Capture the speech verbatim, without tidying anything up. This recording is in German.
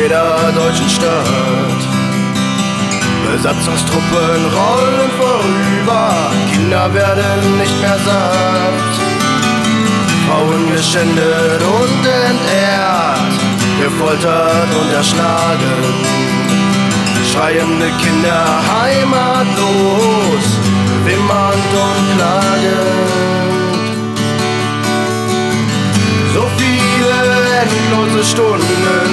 jeder deutschen Stadt. Besatzungstruppen rollen vorüber, Kinder werden nicht mehr satt. Frauen geschändet und entehrt, gefoltert und erschlagen. Schreiende Kinder heimatlos, wimmernd und klagend. So viele endlose Stunden